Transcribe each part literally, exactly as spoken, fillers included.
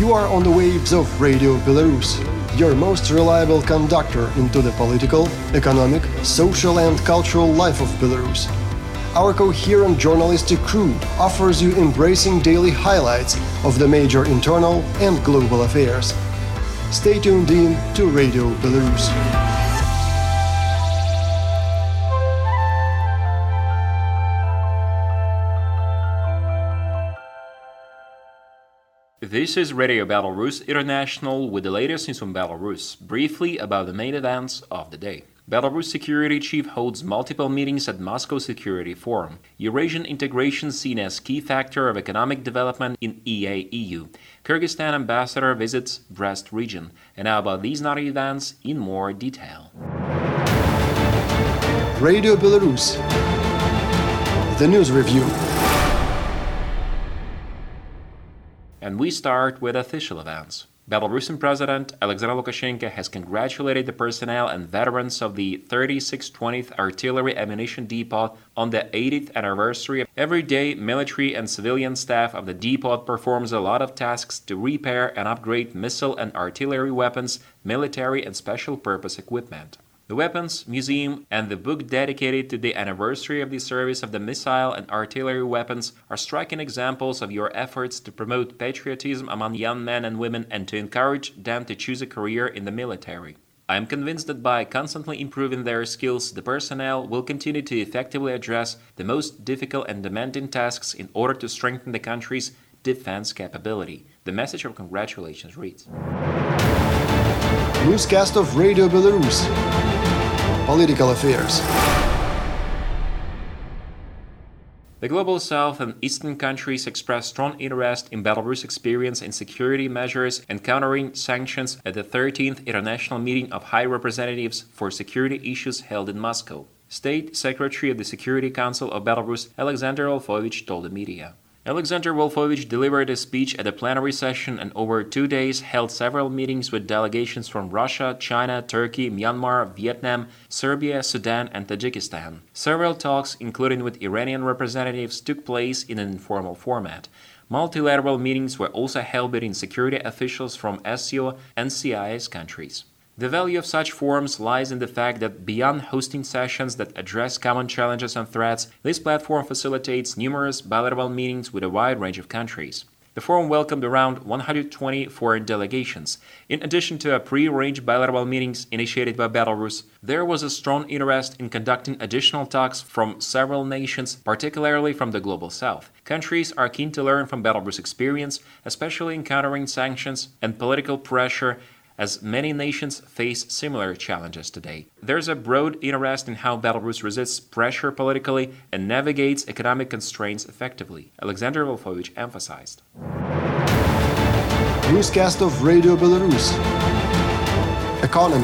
You are on the waves of Radio Belarus, your most reliable conductor into the political, economic, social and cultural life of Belarus. Our coherent journalistic crew offers you embracing daily highlights of the major internal and global affairs. Stay tuned in to Radio Belarus. This is Radio Belarus International with the latest news from Belarus, briefly about the main events of the day. Belarus Security Chief holds multiple meetings at Moscow Security Forum. Eurasian integration seen as key factor of economic development in E A E U. Kyrgyzstan ambassador visits Brest region. And now about these naughty events in more detail. Radio Belarus. The news review. And we start with official events. Belarusian President Alexander Lukashenko has congratulated the personnel and veterans of the thirty-sixth twentieth Artillery Ammunition Depot on the eightieth anniversary. Every day, military and civilian staff of the depot performs a lot of tasks to repair and upgrade missile and artillery weapons, military and special purpose equipment. The Weapons Museum and the book dedicated to the anniversary of the service of the missile and artillery weapons are striking examples of your efforts to promote patriotism among young men and women and to encourage them to choose a career in the military. I am convinced that by constantly improving their skills, the personnel will continue to effectively address the most difficult and demanding tasks in order to strengthen the country's defense capability. The message of congratulations reads. Newscast of Radio Belarus. Political affairs. The Global South and Eastern countries expressed strong interest in Belarus' experience in security measures and countering sanctions at the thirteenth International Meeting of High Representatives for Security Issues held in Moscow. State Secretary of the Security Council of Belarus, Alexander Wolfowitsch, told the media. Alexander Wolfowitsch delivered a speech at a plenary session and over two days held several meetings with delegations from Russia, China, Turkey, Myanmar, Vietnam, Serbia, Sudan, and Tajikistan. Several talks, including with Iranian representatives, took place in an informal format. Multilateral meetings were also held between security officials from S C O and C I S countries. The value of such forums lies in the fact that beyond hosting sessions that address common challenges and threats, this platform facilitates numerous bilateral meetings with a wide range of countries. The forum welcomed around one hundred twenty foreign delegations. In addition to a pre-arranged bilateral meetings initiated by Belarus, there was a strong interest in conducting additional talks from several nations, particularly from the Global South. Countries are keen to learn from Belarus' experience, especially in countering sanctions and political pressure, as many nations face similar challenges today. There's a broad interest in how Belarus resists pressure politically and navigates economic constraints effectively, Alexander Wolfowitsch emphasized. Newscast of Radio Belarus. Economy.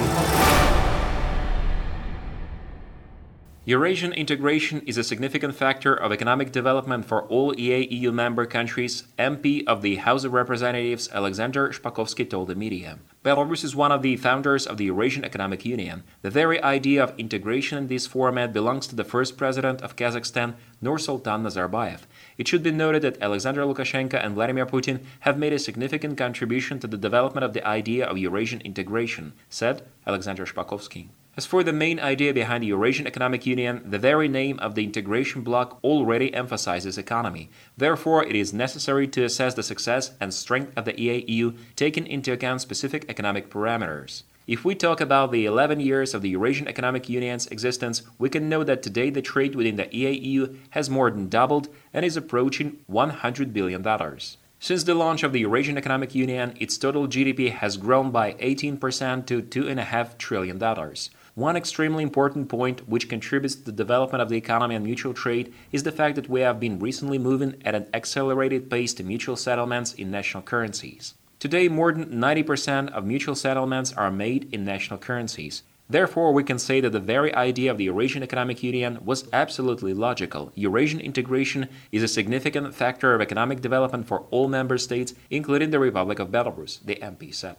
Eurasian integration is a significant factor of economic development for all E A E U member countries, M P of the House of Representatives Alexander Shpakovsky told the media. Belarus is one of the founders of the Eurasian Economic Union. The very idea of integration in this format belongs to the first president of Kazakhstan, Nursultan Nazarbayev. It should be noted that Alexander Lukashenko and Vladimir Putin have made a significant contribution to the development of the idea of Eurasian integration, said Alexander Shpakovsky. As for the main idea behind the Eurasian Economic Union, the very name of the integration bloc already emphasizes economy. Therefore, it is necessary to assess the success and strength of the E A E U, taking into account specific economic parameters. If we talk about the eleven years of the Eurasian Economic Union's existence, we can note that today the trade within the E A E U has more than doubled and is approaching one hundred billion dollars. Since the launch of the Eurasian Economic Union, its total G D P has grown by eighteen percent to two point five trillion dollars. One extremely important point which contributes to the development of the economy and mutual trade is the fact that we have been recently moving at an accelerated pace to mutual settlements in national currencies. Today, more than ninety percent of mutual settlements are made in national currencies. Therefore, we can say that the very idea of the Eurasian Economic Union was absolutely logical. Eurasian integration is a significant factor of economic development for all member states, including the Republic of Belarus, the M P said.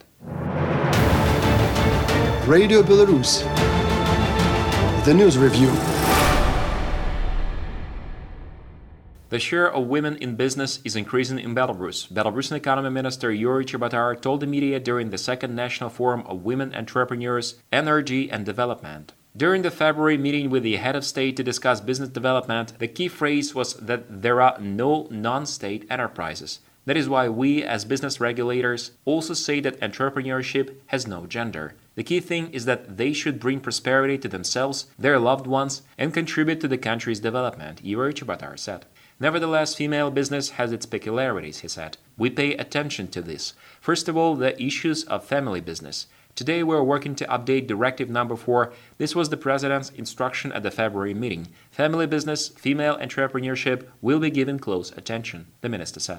Radio Belarus. The news review. The share of women in business is increasing in Belarus. Belarusian Economy Minister Yuri Chabatar told the media during the second National Forum of Women Entrepreneurs, Energy and Development. During the February meeting with the head of state to discuss business development, the key phrase was that there are no non-state enterprises. That is why we, as business regulators, also say that entrepreneurship has no gender. The key thing is that they should bring prosperity to themselves, their loved ones, and contribute to the country's development, Yuri Chabatar said. Nevertheless, female business has its peculiarities, he said. We pay attention to this. First of all, the issues of family business. Today we are working to update Directive number four. This was the President's instruction at the February meeting. Family business, female entrepreneurship will be given close attention, the minister said.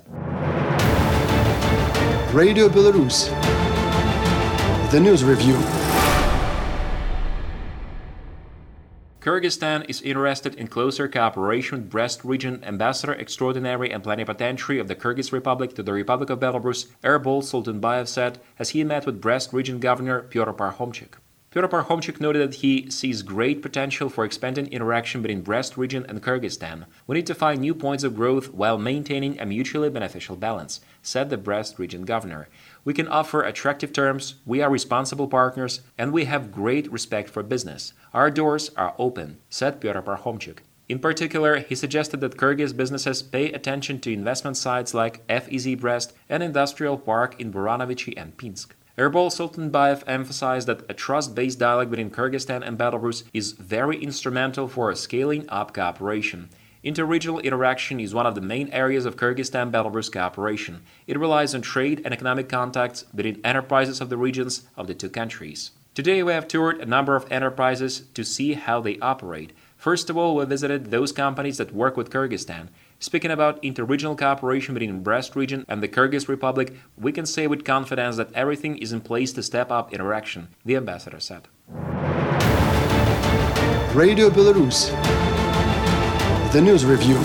Radio Belarus. The News Review. Kyrgyzstan is interested in closer cooperation with Brest Region. Ambassador Extraordinary and Plenipotentiary of the Kyrgyz Republic to the Republic of Belarus, Erbol Sultanbayev said as he met with Brest Region Governor Pyotr Parkhomchik. Pyotr Parkhomchik noted that he sees great potential for expanding interaction between Brest Region and Kyrgyzstan. We need to find new points of growth while maintaining a mutually beneficial balance, said the Brest Region Governor. We can offer attractive terms, we are responsible partners, and we have great respect for business. Our doors are open, said Pyotr Parkhomchik. In particular, he suggested that Kyrgyz businesses pay attention to investment sites like F E Z Brest and Industrial Park in Baranovichi and Pinsk. Erbol Sultanbayev emphasized that a trust-based dialogue between Kyrgyzstan and Belarus is very instrumental for scaling up cooperation. Interregional interaction is one of the main areas of Kyrgyzstan-Belarus cooperation. It relies on trade and economic contacts between enterprises of the regions of the two countries. Today we have toured a number of enterprises to see how they operate. First of all, we visited those companies that work with Kyrgyzstan. Speaking about interregional cooperation between Brest Region and the Kyrgyz Republic, we can say with confidence that everything is in place to step up interaction, the ambassador said. Radio Belarus. The News Review.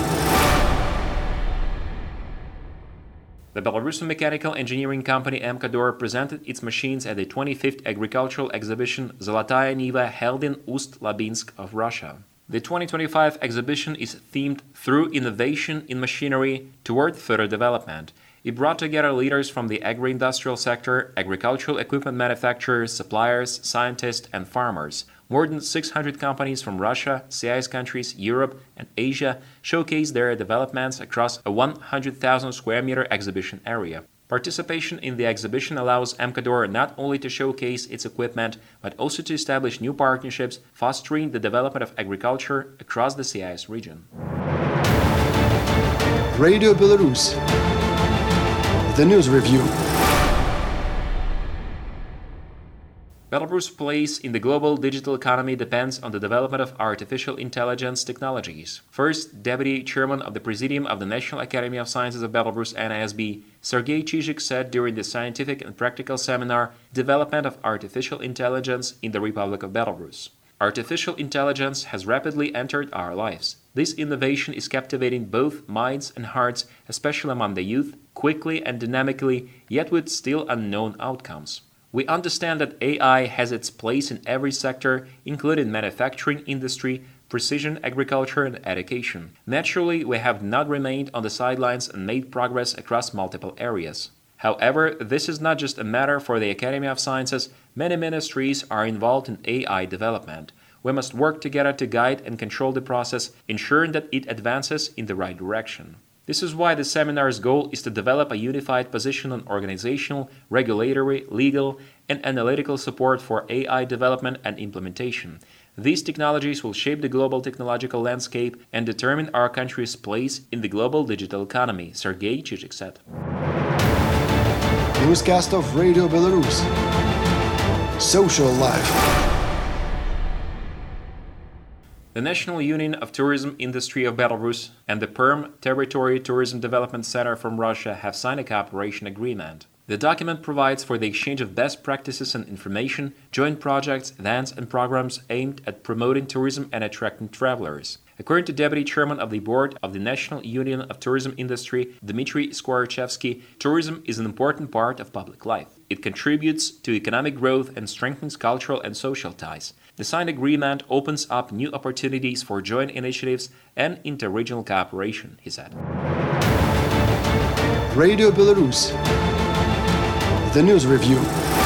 The Belarusian mechanical engineering company Emkador presented its machines at the twenty-fifth agricultural exhibition Zolotaya Niva held in Ust-Labinsk of Russia. The twenty twenty-five exhibition is themed Through Innovation in Machinery Toward Further Development. It brought together leaders from the agri-industrial sector, agricultural equipment manufacturers, suppliers, scientists, and farmers. More than six hundred companies from Russia, C I S countries, Europe, and Asia showcased their developments across a one hundred thousand square meter exhibition area. Participation in the exhibition allows Emkador not only to showcase its equipment, but also to establish new partnerships, fostering the development of agriculture across the C I S region. Radio Belarus. The News Review. Belarus' place in the global digital economy depends on the development of artificial intelligence technologies. First, Deputy Chairman of the Presidium of the National Academy of Sciences of Belarus, N A S B, Sergei Chizhik said during the scientific and practical seminar, Development of Artificial Intelligence in the Republic of Belarus. Artificial intelligence has rapidly entered our lives. This innovation is captivating both minds and hearts, especially among the youth, quickly and dynamically, yet with still unknown outcomes. We understand that A I has its place in every sector, including manufacturing industry, precision agriculture, and education. Naturally, we have not remained on the sidelines and made progress across multiple areas. However, this is not just a matter for the Academy of Sciences. Many ministries are involved in A I development. We must work together to guide and control the process, ensuring that it advances in the right direction. This is why the seminar's goal is to develop a unified position on organizational, regulatory, legal, and analytical support for A I development and implementation. These technologies will shape the global technological landscape and determine our country's place in the global digital economy, Sergei Chizhik said. Newscast of Radio Belarus. Social life. The National Union of Tourism Industry of Belarus and the Perm Territory Tourism Development Center from Russia have signed a cooperation agreement. The document provides for the exchange of best practices and information, joint projects, events, and programs aimed at promoting tourism and attracting travelers. According to Deputy Chairman of the Board of the National Union of Tourism Industry, Dmitry Skwarchevsky, tourism is an important part of public life. It contributes to economic growth and strengthens cultural and social ties. The signed agreement opens up new opportunities for joint initiatives and inter-regional cooperation, he said. Radio Belarus. The News Review.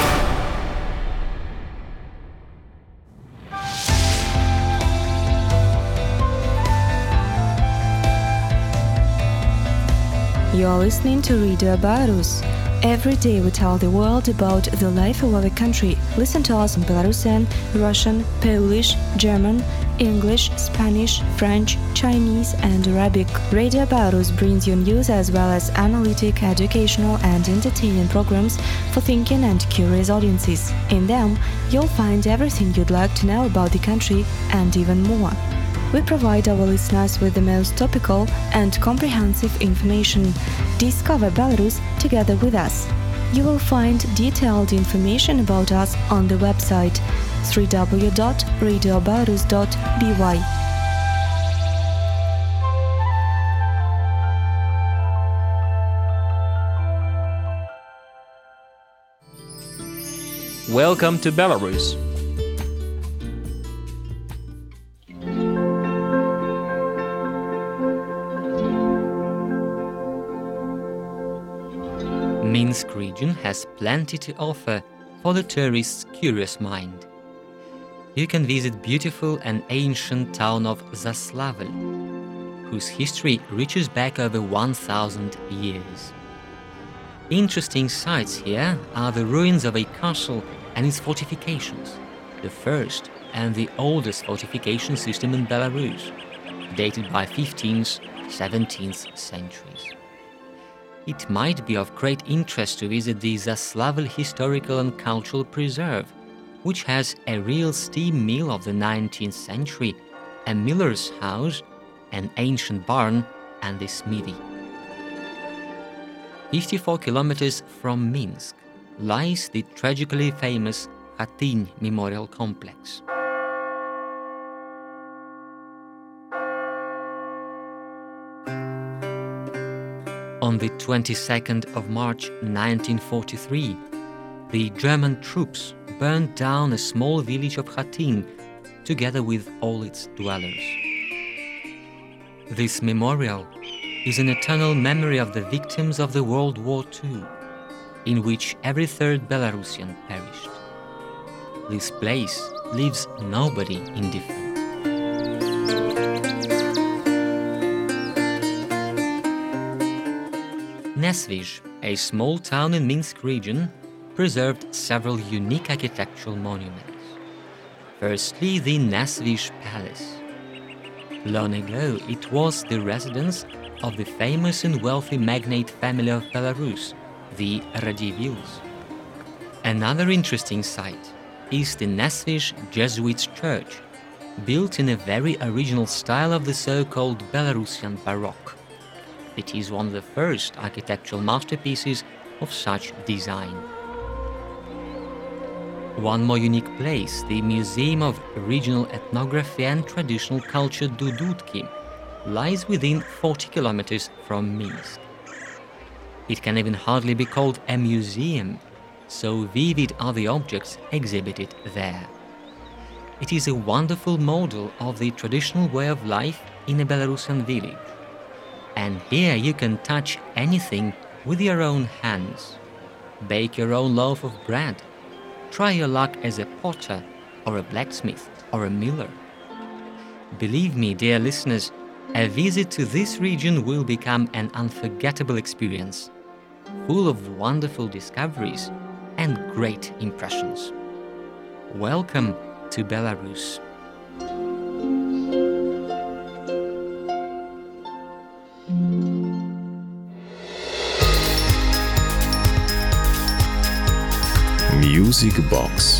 You are listening to Radio Belarus. Every day we tell the world about the life of our country. Listen to us in Belarusian, Russian, Polish, German, English, Spanish, French, Chinese and Arabic. Radio Belarus brings you news as well as analytic, educational and entertaining programs for thinking and curious audiences. In them, you'll find everything you'd like to know about the country and even more. We provide our listeners with the most topical and comprehensive information. Discover Belarus together with us. You will find detailed information about us on the website w w w dot radio belarus dot b y. Welcome to Belarus. Minsk region has plenty to offer for the tourist's curious mind. You can visit beautiful and ancient town of Zaslavl, whose history reaches back over one thousand years. Interesting sights here are the ruins of a castle and its fortifications, the first and the oldest fortification system in Belarus, dated by fifteenth to seventeenth centuries. It might be of great interest to visit the Zaslavl Historical and Cultural Preserve, which has a real steam mill of the nineteenth century, a miller's house, an ancient barn, and a smithy. fifty-four kilometers from Minsk lies the tragically famous Khatyn Memorial Complex. On the twenty-second of March nineteen forty-three, the German troops burned down a small village of Khatyn together with all its dwellers. This memorial is an eternal memory of the victims of the World War Two, in which every third Belarusian perished. This place leaves nobody indifferent. Nesvizh, a small town in Minsk region, preserved several unique architectural monuments. Firstly, the Nesvizh Palace. Long ago, it was the residence of the famous and wealthy magnate family of Belarus, the Radzivills. Another interesting site is the Nesvizh Jesuits Church, built in a very original style of the so-called Belarusian Baroque. It is one of the first architectural masterpieces of such design. One more unique place, the Museum of Regional Ethnography and Traditional Culture Dudutki, lies within forty kilometers from Minsk. It can even hardly be called a museum, so vivid are the objects exhibited there. It is a wonderful model of the traditional way of life in a Belarusian village. And here you can touch anything with your own hands. Bake your own loaf of bread. Try your luck as a potter, or a blacksmith, or a miller. Believe me, dear listeners, a visit to this region will become an unforgettable experience, full of wonderful discoveries and great impressions. Welcome to Belarus. Music Box.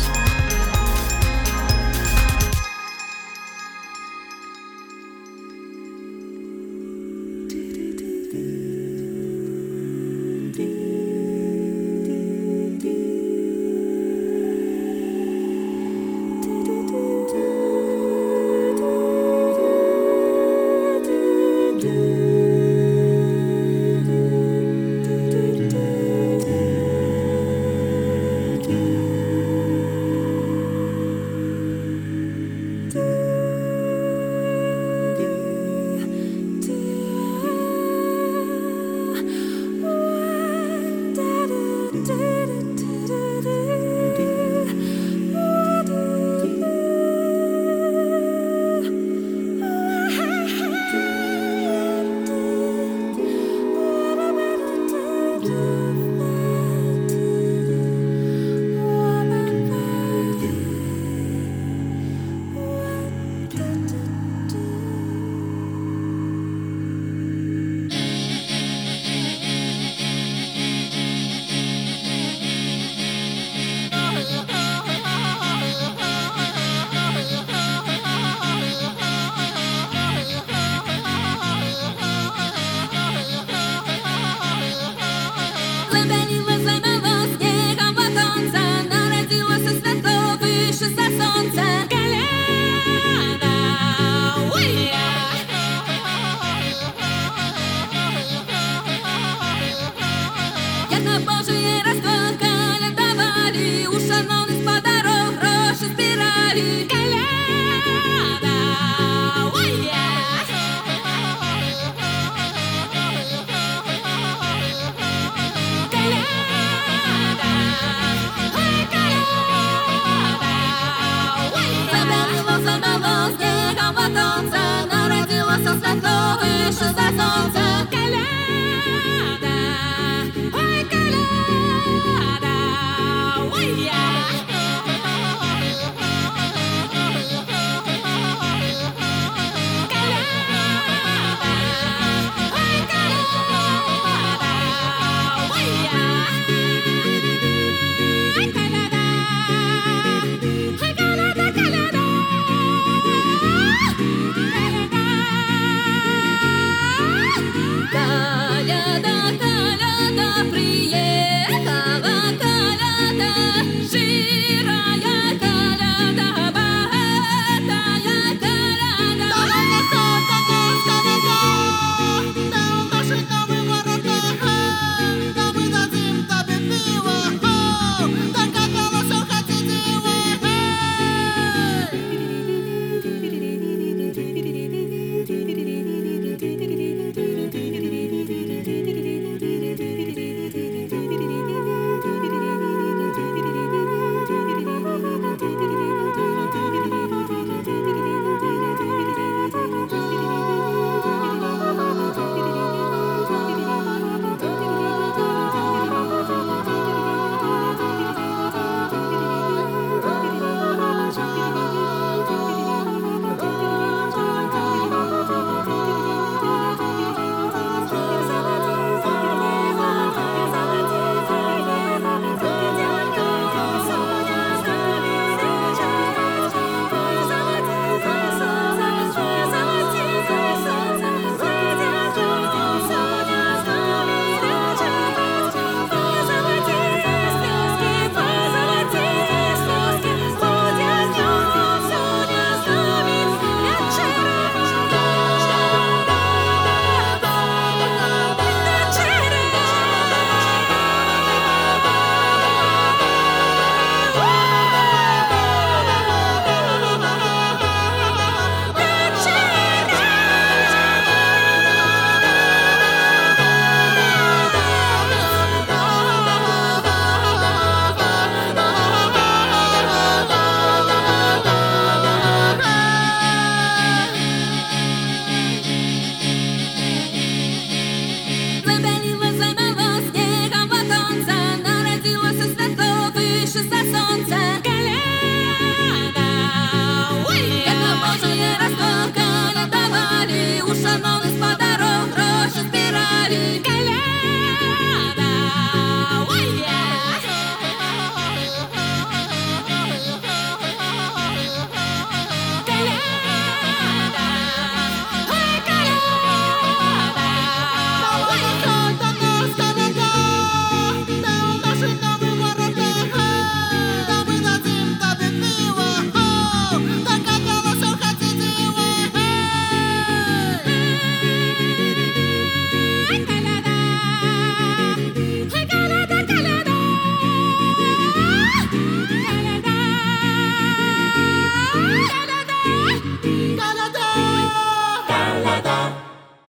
Usa